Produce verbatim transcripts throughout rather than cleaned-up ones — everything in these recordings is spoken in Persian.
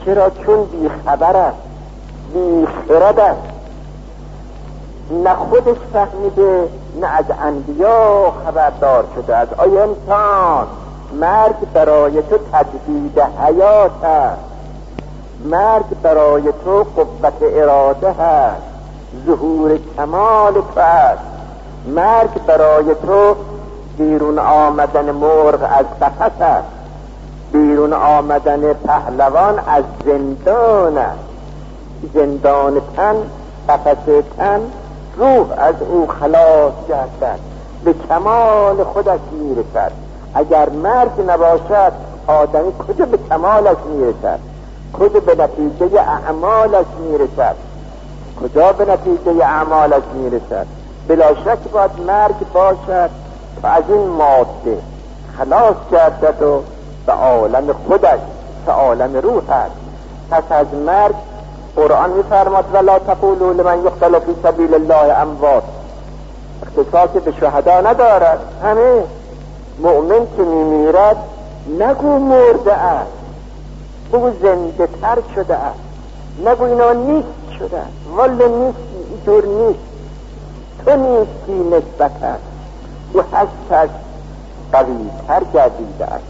چرا؟ چون بی خبر است، بی خرد است، نه خودش فهمیده نه از انبیا خبردار شده است. آیا انسان مرگ برای تو تجدید حیات است، مرگ برای تو قوت اراده هست، ظهور کمال تو است، مرگ برای تو بیرون آمدن مرغ از قفس است، بیرون آمدن پهلوان از زندان است. زندان تن، قفس تن، روح از او خلاص گردد، به کمال خودش میرسد. اگر مرگ نباشد آدمی کجا به کمالش میرسد؟ کجا به نتیجه اعمالش میرسد؟ کجا به نتیجه اعمالش میرسد؟ بلا شک باید مرگ باشد تا از این ماده خلاص گردد و به عالم خودش، به عالم روح است. پس از مرگ قرآن میفرماد ولا تقولوا لمن یقتل فی سبیل الله اموات. اختصاص به شهدا ندارد. همه مؤمن که میمیرد نگو مرده است، بگو زنده تر شده است، نگو اینا نیست شده است، والا نیست، اینطور نیست، تو نیستی نسبت است، او هستش قوی تر گردیده است.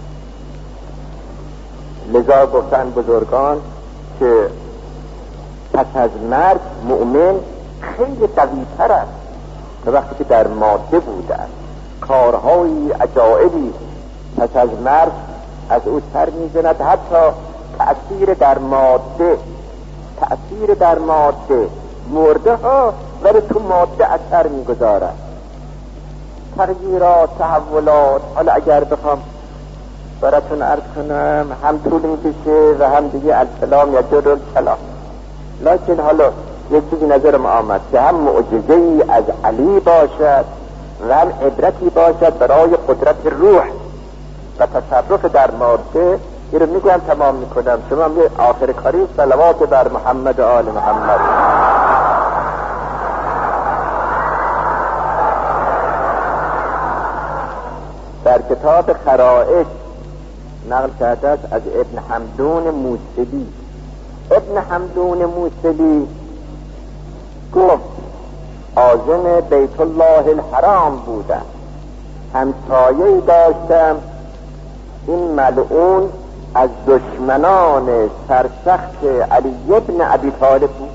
لذا گفتن بزرگان که پس از مرگ مؤمن خیلی قوی تر است تا وقتی که در ماده بوده است. کارهای عجائبی پس از مرگ از او سر میزند، حتی تأثیر در ماده، تأثیر در ماده مرده ها ولی تو ماده اثر میگذارد. تغییرات، تحولات، حالا اگر بخوام براتون عرض کنم هم طول میکشه و هم دیگه الکلام یا جر الکلام، لکن حالا یک چیزی نظرم آمد که هم معجزه ای از علی باشد و هم عبرتی باشد برای قدرت روح و تصرف در ماده. این رو میگویم تمام میکنم. شما می آخر کاری صلوات بر محمد و آل محمد. در کتاب خرائط نقل کرده است از ابن حمدون موصلی. ابن حمدون موصلی گفت عازم بیت الله الحرام بودم، همسایه‌ای داشتم، این ملعون از دشمنان سرسخت علی ابن ابی طالب بود.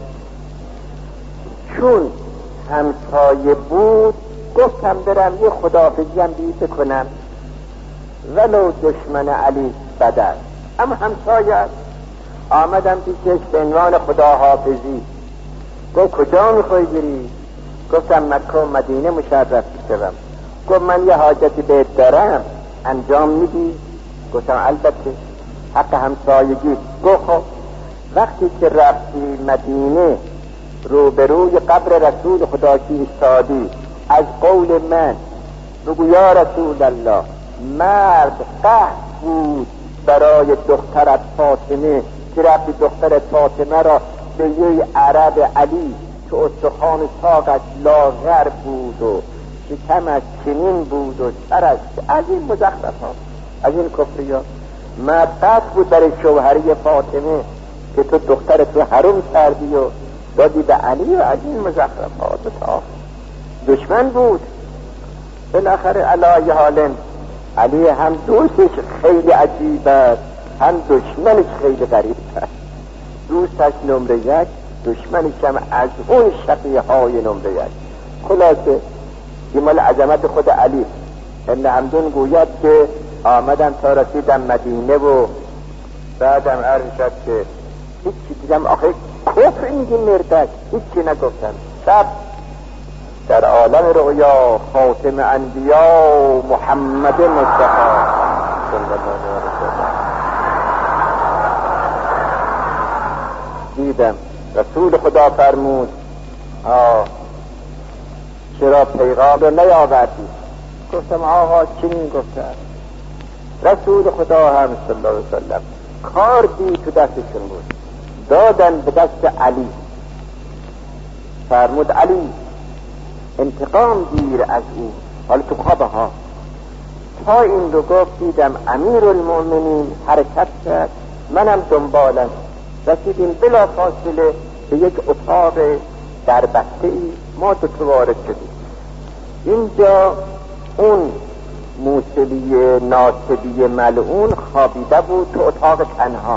چون همسایه بود گفتم برم یه خداحافظی هم بیت کنم، ولو دشمن علی بد است اما همسایه است. آمدم پیشش به عنوان خداحافظی. گفت کجا میخوای بری؟ گفتم مکه و مدینه مشرف شدم. گفت من یه حاجتی بهت دارم، انجام میدی؟ گفتم البته، حق همسایگی. گفت خب. وقتی که رفتی مدینه روبروی قبر رسول خدا که ایستادی، از قول من بگو یا رسول الله مرد قهر بود برای دخترت فاطمه که رفتی دخترت فاطمه را به یه عرب علی که استخوان ساقش لاغر بود و شکمش چنین بود و سرش، از این مزخرفات، از این کفریات. مرد قهر بود برای شوهری فاطمه که تو دخترت رو حرم کردی و دادی به علی و از این مزخرفات. دشمن بود. بالاخره علی حالن علی هم دوستش خیلی عجیب است، هم دشمنش خیلی غریب است. دوستش نمره یک، دشمنش هم از اون شقیه های نمره یک. خلاصه این مال عظمت خود علی. ابن حمدون گوید که آمدم تا رسیدم مدینه و بعدم عرض شد که هیچی دیدم، آخه کفر اینگی مردک هیچی نگفتم. شب در عالم رؤیا خاتم انبیا محمد مصطفی صلی الله علیه وسلم دیدم. رسول خدا فرمود آه چرا پیغام رو نیاوردی؟ گفتم آقا چی میگفته؟ رسول خدا هم صلی الله علیه وسلم کار دی تو دستشون بود، دادن به دست علی. فرمود علی انتقام گیر از او. حالا تو خوابه ها تا این رو گفت دیدم امیر المؤمنین حرکت کرد منم دنبالش. رسیدیم بلا فاصله به یک اتاق در بسته ای، ما دو تا وارد شدیم. اینجا اون موسوی ناصبی ملعون خوابیده بود تو اتاق تنها.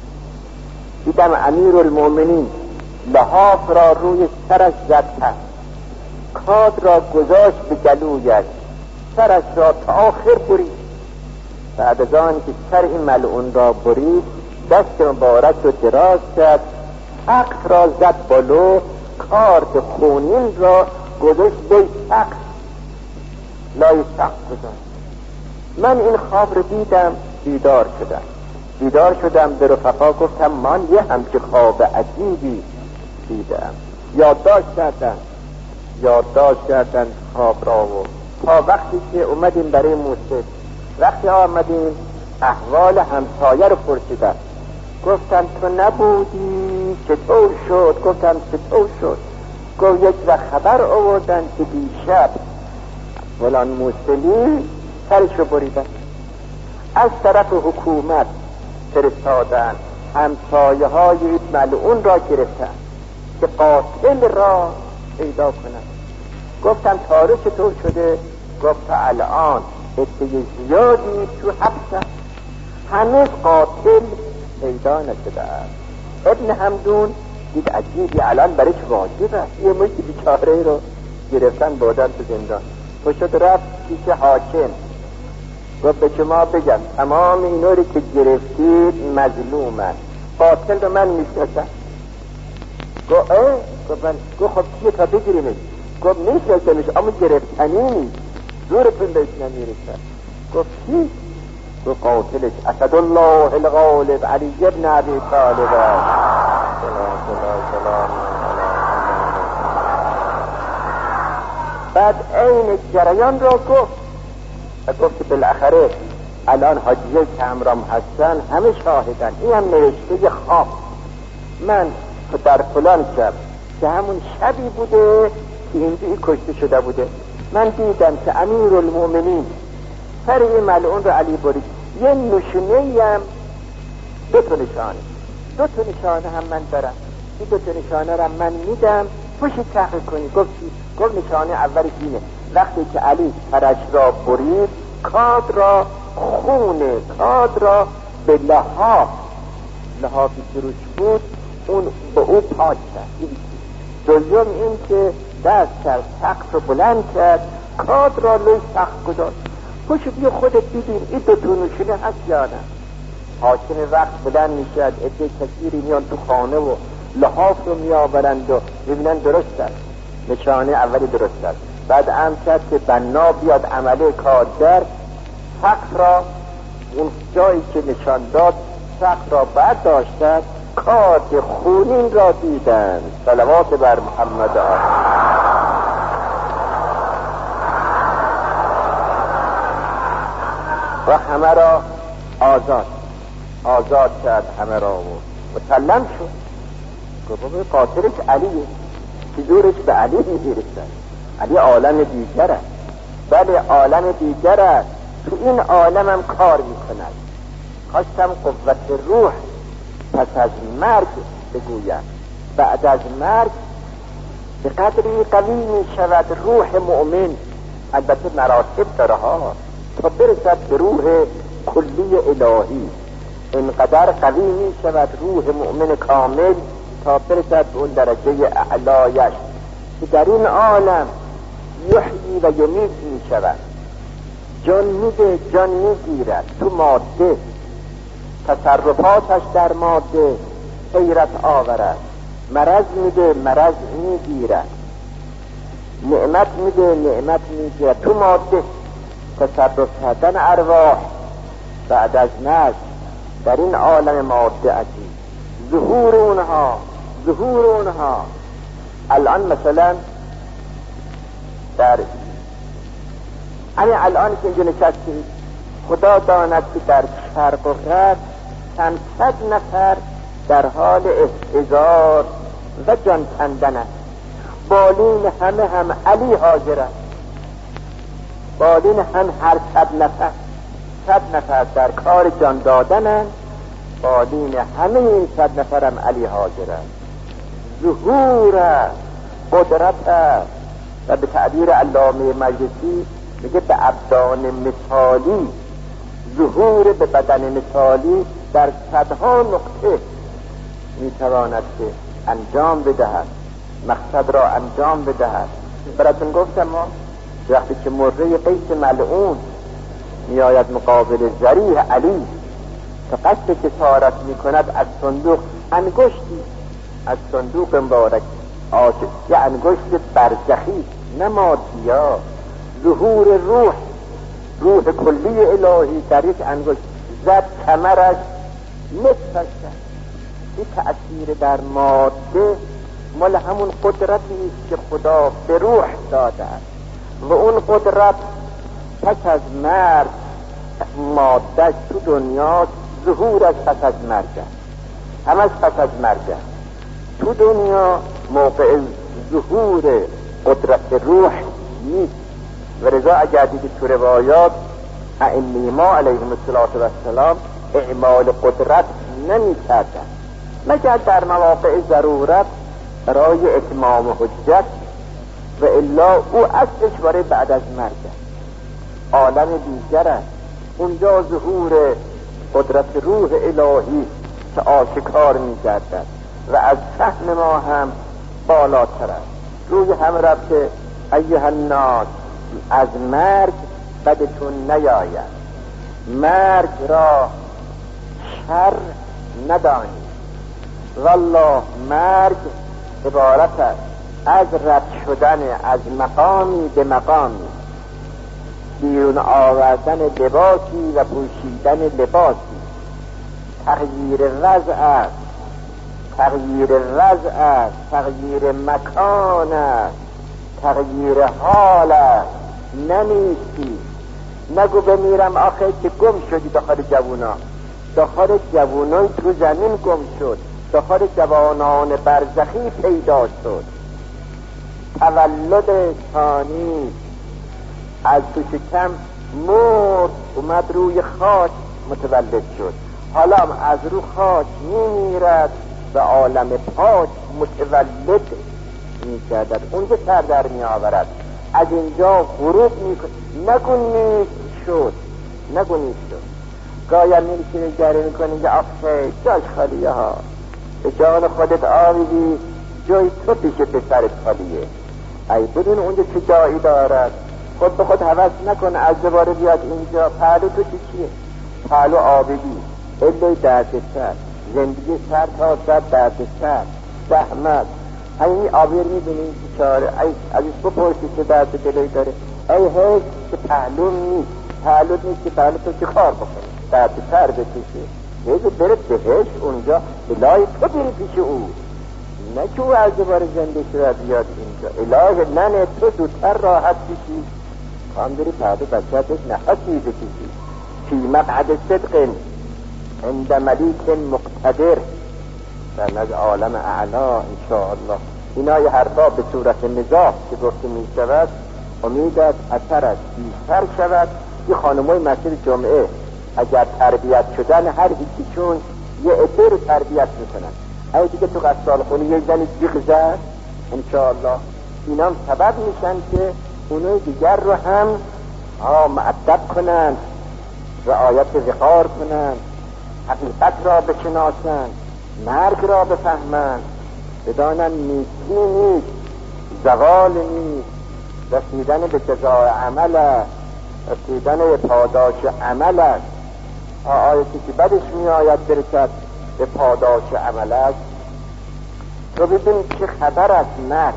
دیدم امیرالمومنین لحاف را روی سرش زد پس، کاد را گذاشت به گلویش، سرش را تا آخر برید. بعد از آن که سر این ملعون را برید، دست مبارک رو دراز کرد، سقف را زد بالو، کارد خونین را گذاشت به سقف، لای سقف گذاشت. من این خواب رو دیدم، بیدار شدم بیدار شدم به رفقا گفتم من یه همچه خواب عجیبی دیدم. یادداشت کردن یادداشت کردن خواب را و تا وقتی که اومدیم برای موسیقی، وقتی آمدیم احوال همسایه رو پرسیدن، گفتن تو نبودی چطور شد؟ گفتم چطور شد؟ گفت یک وقت خبر آوردن که دیشب فلان موسیقی سرش رو بریدن، از طرف حکومت فرستادن، همسایه های ملعون را گرفتن که قاتل را پیدا کنن. گفتم تاره چطور شده؟ گفت الان عده زیادی تو حبسن، هنوز قاتل پیدا نشده است. ابن همدون دید عجیبی، الان برایش واجب است، یه مشت بیچاره رو گرفتن بردن تو زندان. پشت رفت پیش حاکم، گفت به شما بگم تمام اینا رو که گرفتید مظلومن، قاتل رو من میشناسم. گفت اه؟ گفت من گفت خب کیه تا بگیریمش؟ گفت میشناسمش اما گرفتنی نیست، زورتون بهش نمیرسن. گفت کی؟ گفت قاتلش اسدالله الغالب علی ابن ابی طالب. سلام سلام سلام. بعد این جریان را گفت و گفت که بالاخره الان حاجیه کمرام هستن، همه شاهدن، این هم نوشته خواب. من در فلان شب که همون شبی بوده که اینجایی کشته شده بوده، من دیدم که امیرالمومنین سر این ملعون رو علی برید، یه نشونه هم دو تا نشانه دو تا نشانه هم من دارم، این دو تا نشانه رو من میدم پشت تحقیق کنی. گفت گفت نشانه اولی اینه، وقتی که علی سرش را برید، کاد را خونه کاد را به لحاف لحافی که روش بود اون به او پاک کرد. دوم این که دست کرد سقف رو بلند کرد، کاد را لوی سقف گذاشت. پشت بیا خودت دیدیم این دو تا نشونه هست یا نه؟ حاکم وقت بلند میشد، عده کثیری میان تو خانه و لحاف رو میآورند و میبینن درست است، نشانه اولی درست است. بعد امر کرد که بنا بیاد عمله کارگر، سقف را اون جایی که نشان داد سقف را بعد داشتند، کارد خونین را دیدن. صلوات بر محمد آمد. و همه را آزاد آزاد کرد، همه را و مسلم شد. گفت قاتلش علیه، که زورش به علی میرسد. علی عالم دیگر است، بله عالم دیگر است، تو این عالم هم کار میکند. خواستم قوت روح پس از مرگ بگویم، بعد از مرگ به قدری قوی می شود روح مؤمن، البته مراتب داره ها، تا برسد به روح کلی الهی. اینقدر قوی می شود روح مؤمن کامل تا برسد به اون درجه اعلایش که در این عالم یحیی و یمیت می شود، جان میده جان میگیرد تو ماده، تصرفاتش در ماده حیرت آورد، مرض میده مرض میگیرد، نعمت میده نعمت میگیرد تو ماده. تصرف کردن ارواح بعد از مرگ در این عالم ماده عجیب، ظهور اونها ظهور اونها الان مثلا در همین الان که اینجا نشستیم، خدا داند که در شرق و غرب چند صد نفر در حال احتضار و جان کندن است. بالین همه هم علی حاضر است، بالین هم هر صد نفر صد نفر در کار جان دادن است بالین همه صد نفرم علی حاضر است. ظهور قدرت است و به تعبیر علامه مجلسی میگه به ابدان مثالی، ظهور به بدن مثالی در صدها نقطه میتواند که انجام بدهد، مقصد را انجام بدهد. براتون گفتم ما وقتی که مره قیس ملعون میآید مقابل ذریح علی که قصد که سارت میکند، از صندوق انگشتی از صندوق مبارک آش یه انگشت برزخی نمادیا، ظهور روح روح کلی الهی در یک انگشت زد، کمرش نصفش کرد. این تأثیر در ماده مال همون قدرتی است که خدا به روح داده است و اون قدرت پس از مرگ ماده تو دنیا ظهورش پس از مرگ همش پس از مرگ تو دنیا موقع ظهور قدرت روح نیست. و رضا اگر دیدی تو روایات ائمه ما علیهم السلام اعمال قدرت نمی کردن مگر در مواقع ضرورت برای اتمام حجت، و الا او اصلش برای بعد از مرگ عالم دیگر است. اونجا ظهور قدرت روح الهی که آشکار می گردد و از فهم ما هم بالاتر است. روی هم رفته ایها الناس از مرگ بدتون نیاید، مرگ را شر ندانید. والله مرگ عبارت است از رد شدن از مقامی به مقامی، بیرون آوردن لباسی و پوشیدن لباسی، تغییر وضع است، تغییر وضع است، تغییر مکان است، تغییر حال است. نمیستی نگو بمیرم آخه که گم شدی داخل جوونا، داخل جوونای تو زمین گم شد، داخل جوانان برزخی پیدا شد. تولد ثانی از تو شکم مرد اومد روی خاک متولد شد، حالا از رو خاک میمیرد و عالم پاک متولد میگردد، اونجا سر در میآورد، از اینجا غروب میکند. نگو نیست شد، نگو نیست شد. گایا میرسی نگره میکنی که آخه جاش خالیه ها، به جان خودت آویدی جای تو پیش پسرت خالیه. ای بدون اونجا چه جایی دارد، خود به خود حوض نکن از دوباره بیاد اینجا. پهلو تو چیه؟ پهلو آبگی، الی درد سر، زندگی سر تا سر درد سر، زحمت. همین آبیر میبینی چاره، ای ازش بپرسی که درد دلی داره، ای هیچ که پهلو نیست، پهلو نیست که پهلو تو چه کار بکنی، درد سر بکشه. نیزه بره بهش اونجا الهی تو بری پیش او، نه که او از دوباره زنده شده بیاد اینجا. الهی ننه تو دوتر راحت بشی، کام بری پهلو بچه‌تش نحسی بکشی. فی مقعد صدق عند ملیک مقتدر در نزد عالم اعلا انشاءالله. اینا یه حرفا به صورت مزاح که گفته می شود، امیدت اثرت بیشتر شود. یه خانمای مسجد جمعه اگر تربیت شدن هر یکی چون یه عده رو تربیت میکنن، ای دیگه تو قصال خونه یه زنی جیغ زد انشاءالله، اینا هم سبب میشن که اونای دیگر رو هم مؤدب کنن، رعایت وقار کنن، حقیقت را بشناسن، مرگ را بفهمن، بدانن نیستی نیست، زوال نیست، رسیدن به جزای عمل است، رسیدن به پاداش عمل است. آیتی که بدش می آید برسد به پاداش عمل است. تو ببین چه خبر است مرگ.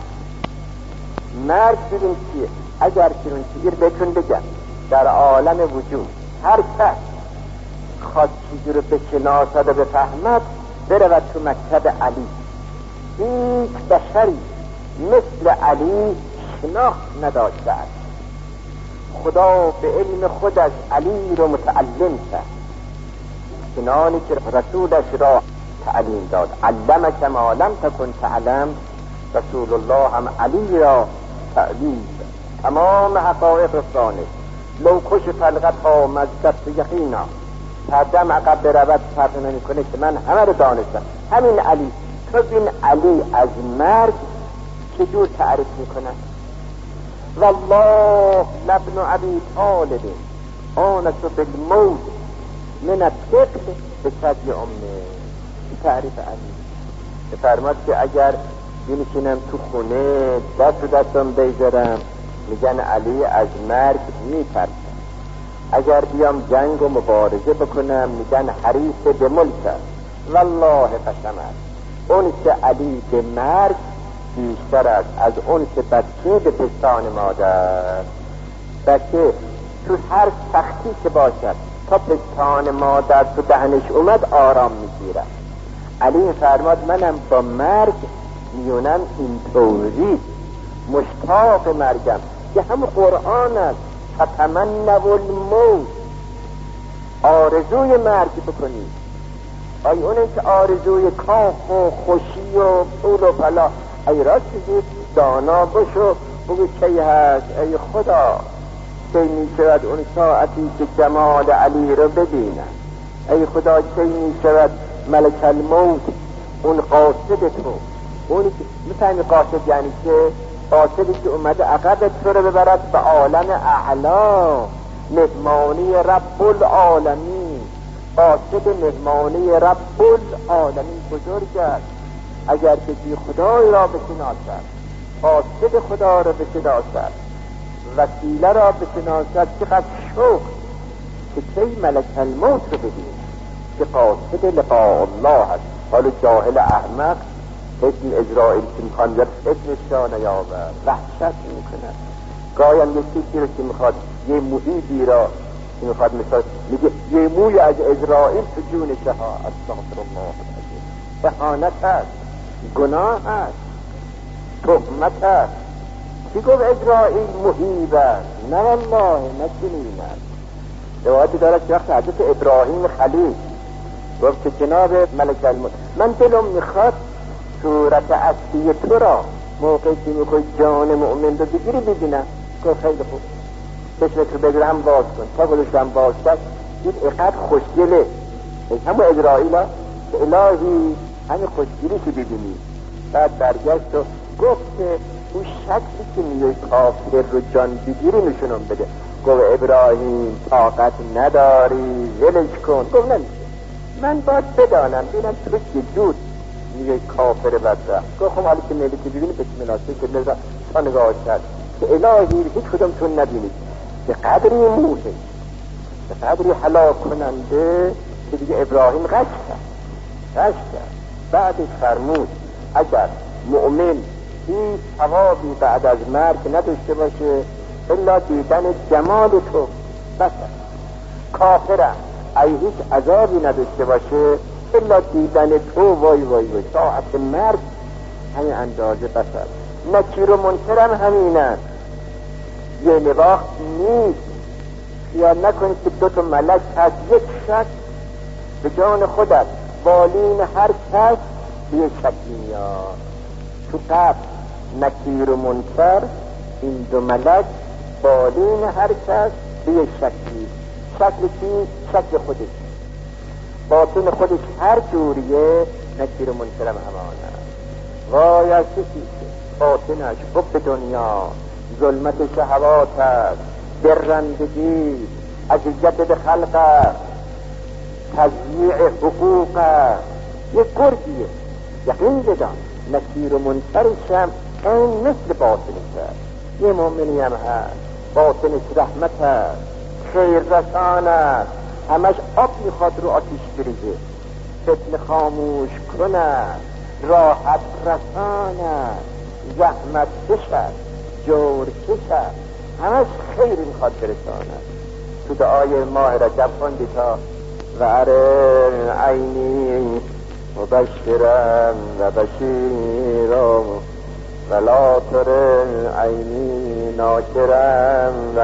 مرگ ببین چیه؟ اگر چیرون چیر بهتون بگم در عالم وجود هر کس خواست چیزی رو بشناسد و بفهمد برود تو مکتب علی. هیچ بشری مثل علی شناخت نداشته است. خدا به علم خودش علی رو متعلم کرد، چنانی که رسولش را تعلیم داد. علمک ما لم تکن تعلم، رسول الله هم علی را تعلیم داد. تمام حقایق رسانه لو کشف الغطا مزدت یقینا، پردم عقب برود فرق نمیکنه که من همه رو دانستم. همین علی، تو بین علی از مرگ چجور تعریف میکنن؟ والله لابن ابی طالب آنس بالموت من الطفل بصدی امه. تعریف علی فرماد که اگر بینشینم تو خونه دست و دستم بیزارم میگن علی از مرگ میترسم، اگر بیام جنگ و مبارزه بکنم میگن حریص به ملک. والله قسمت اون که علی به مرگ بیشتر است از اون که بچه به پستان مادر. بچه تو هر سختی که باشد تا پستان مادر تو دهنش اومد آرام میگیرم. علی فرماد منم با مرگ میونم اینطوری مشتاق مرگم که هم قرآن است فتمنوا الموت، آرزوی مرگ بکنید. آیا اونه که آرزوی کاخ و خوشی و پول و پلا، ای راست بگید دانا بشو بگو چی هست ای خدا چی می شود اون ساعتی که جمال علی رو ببینم، ای خدا چی می شود ملک الموت اون قاصد تو، اونی که میفهمی قاصد یعنی که قاصدی که اومده عقب تو رو ببرد به عالم اعلا، مهمانی رب العالمین. قاصد مهمانی رب العالمین بزرگ است. اگر کسی خدای را بشناسد، قاصد خدا را بشناسد، وسیله را بشناسد، چقدر شوق که کی ملک الموت رو ببین که قاصد لقاء الله هست. حالا جاهل احمق اسم ازرائیل که میخوان بیاد اسمش را نیاورد، وحشت میکنه. گاهی هم یکی رو که میخواد یه محیطی را که میخواد مثال میگه یه موی از ازرائیل تو جونشه ها، استغفر الله العظیم. اهانت هست، گناه هست، تهمت هست. کی گفت ازرائیل محیب است؟ نه والله نه چنین است. روایتی دارد که وقت حضرت ابراهیم خلیل گفت که جناب ملک الموت من دلم میخواد صورت اصلی تو را موقعی که میخوای جان مؤمن رو بگیری ببینم. گفت خیلی خوب، چشمت رو بگیر هم باز کن. تا گلوش هم باز کرد دید اینقدر خوشگله همون ازرائیل ها که الهی همین خوشگلی که ببینی. بعد برگشت و گفت که اون شکلی که میای کافر رو جان بگیری نشونم بده. گفت ابراهیم طاقت نداری ولش کن. گفت نمیشه، من باید بدانم ببینم تو چه جور میگه کافر بدبخت. گفت خب حالی که میلی که ببینی به چه مناسبه که نظر تا نگاه کرد که الهی هیچ کدوم تون نبینید که قدری موهش به قدری هلاک کننده که دیگه ابراهیم غش کرد غش کرد. بعدش فرمود اگر مؤمن هیچ ثوابی بعد از مرگ نداشته باشه الا دیدن جمال تو، بس کافرم ای هیچ عذابی نداشته باشه الا دیدن تو، وای وای وای ساعت مرگ همین اندازه بسر. نکیر و منکرم همینن، یه نواخت نیست. خیال نکنید که دو تا ملک از یک شک به جان خودت بالین هر کس به یک شکلی میاد. تو قبل نکیر و منکر این دو ملک بالین هر کس به یک شکلی. شکل کی؟ شکل خودش، باطن خودش هر جوریه نکیر و منکرم همانه. وای از کسی که باطنش حب دنیا، ظلمت شهوات است، درندگی، اذیت به خلق است، تضییع حقوق است، یک گرگیه. یقین بدان نکیر و منکرش هم این مثل باطنش است. یه مؤمنی هم هست باطنش رحمت است، خیر رسان است، همش آب میخواد رو آتیش بریزه، فتنه خاموش کند، راحت رساند، زحمت کشد، جور کشد، همش خیر میخواد برساند. تو دعای ماه رجب خوندی تا و اره عینی مبشرم و بشیرم ولا تره عینی ناکرم و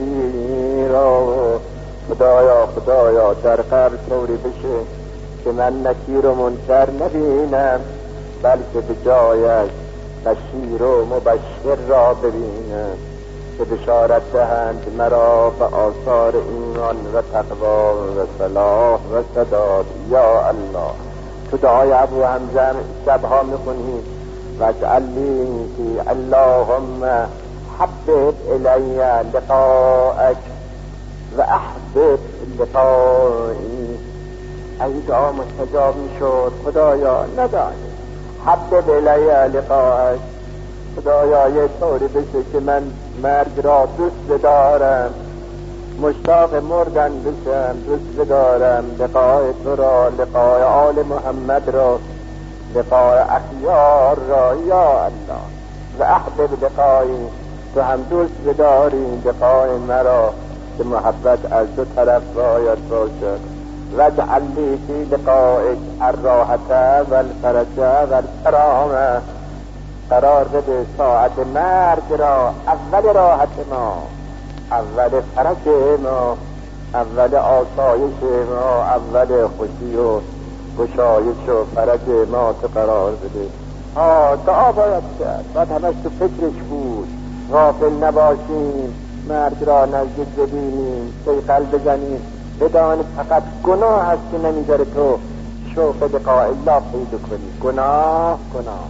نکیرم. خدایا خدایا در قبر طوری بشه که من نکیر و منکر نبینم بلکه به جایش بشیر و مبشر را ببینم. که بشارت دهند مرا به آثار ایمان و تقوا و صلاح و سداد. یا الله، تو دعای ابو حمزه شبها میخونیم و اجعل لی که اللهم حبب الی لقاءک و احبب لقائی. این دعا مستجاب میشد. خدایا ندانی حبب الی لقاءک، خدایا یه طوری بشه که من مرگ را دوست بدارم، مشتاق مردن بشم، دوست بدارم لقاء تو را، لقاء آل محمد را، لقاء اخیار را. یا الله، و احبب لقایی، تو هم دوست بداری لقاء مرا که محبت از دو طرف باید باشد. و اجعل لی فی لقائک الراحة و الفرج و الکرامة، قرار بده ساعت مرگ را اول راحت ما، اول فرج ما، اول آسایش ما، اول خوشی و گشایش و فرج ما تو قرار بده. ها دعا باید کرد، باید همش تو فکرش بود، غافل نباشیم، مرگ را نزدیک ببینیم، سیقل بزنیم، بدان فقط گناه هست که نمیذاره تو شوق لقاء الله پیدا کنی. گناه گناه.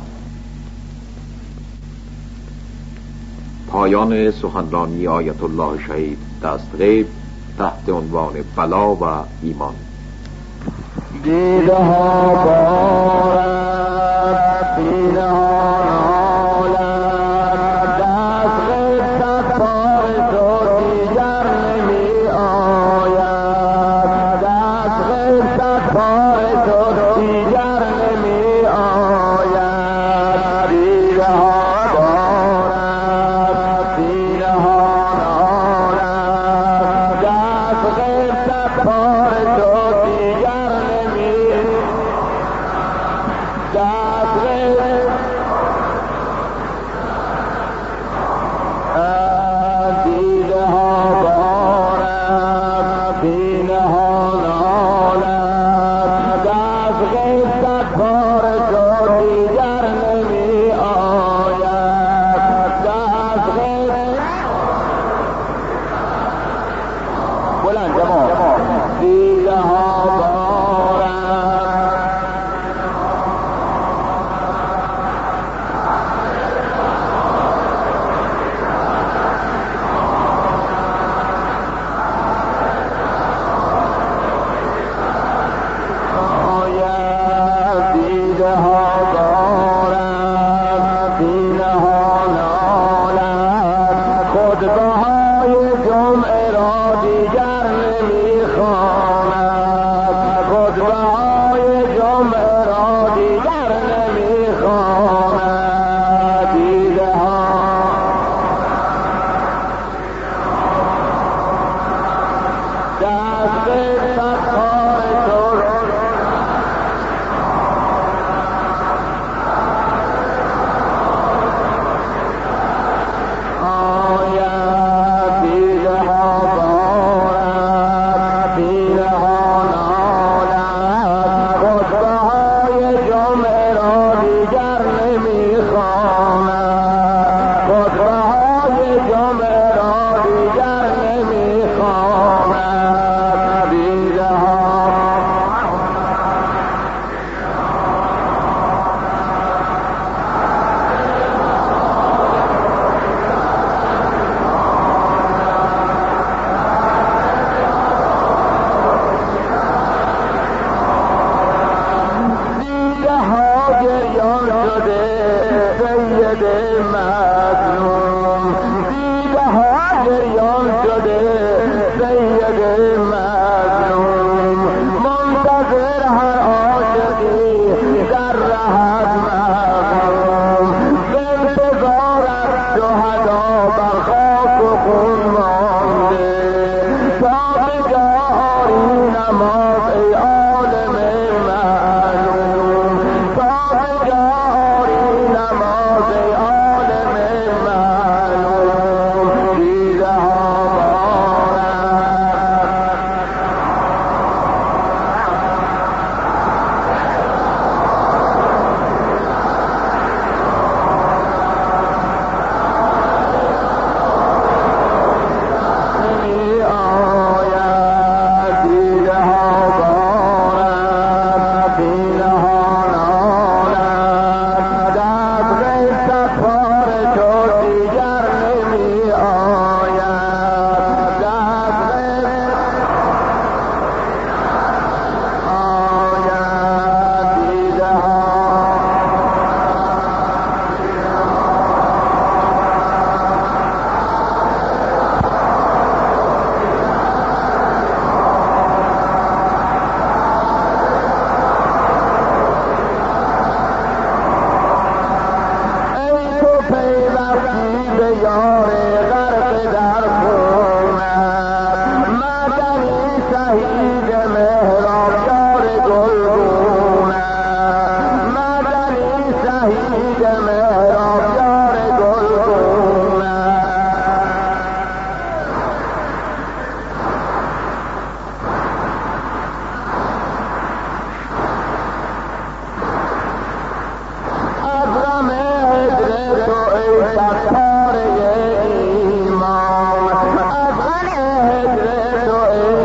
پایان سخنرانی آیت الله شهید دستغیب تحت عنوان بلا و ایمان. دیده ها بارد، سینه ها نالد، دستغیب صد بار تو دیگر نمی آید، دستغیب صد بار تو دیگر نمی آید. دیده ها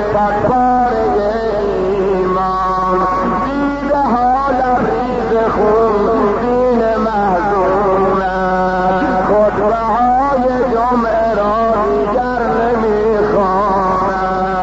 ستاره ایمان دیده ها لبریز خون دین محزونم خطبه های جمعه را دیگر نمیخواند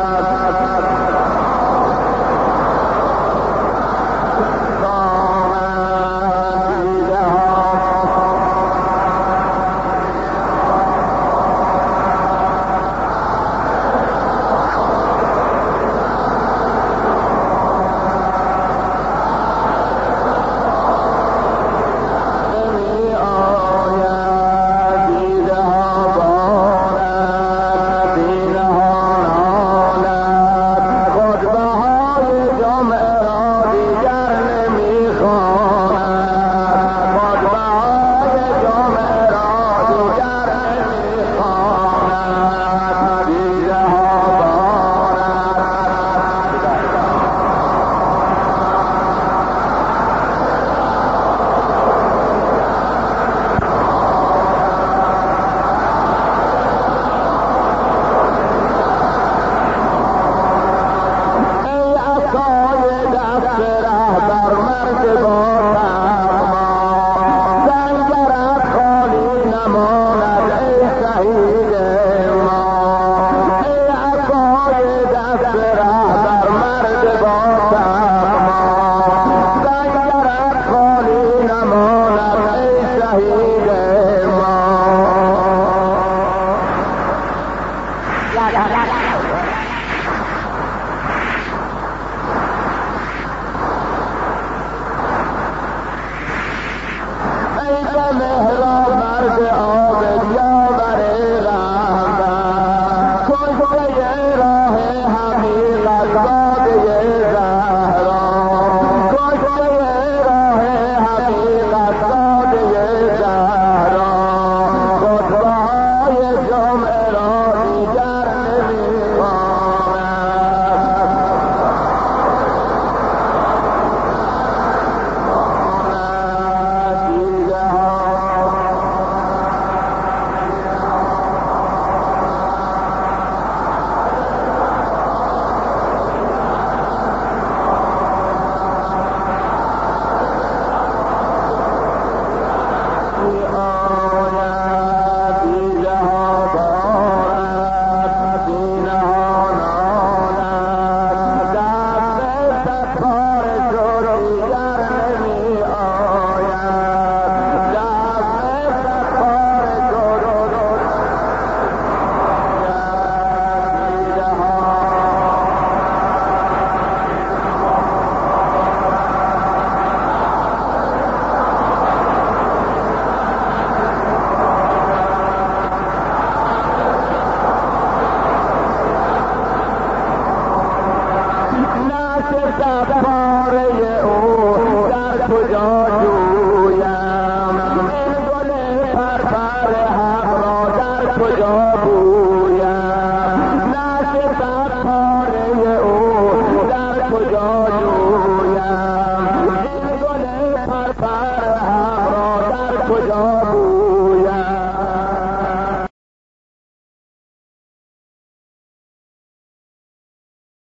Bye.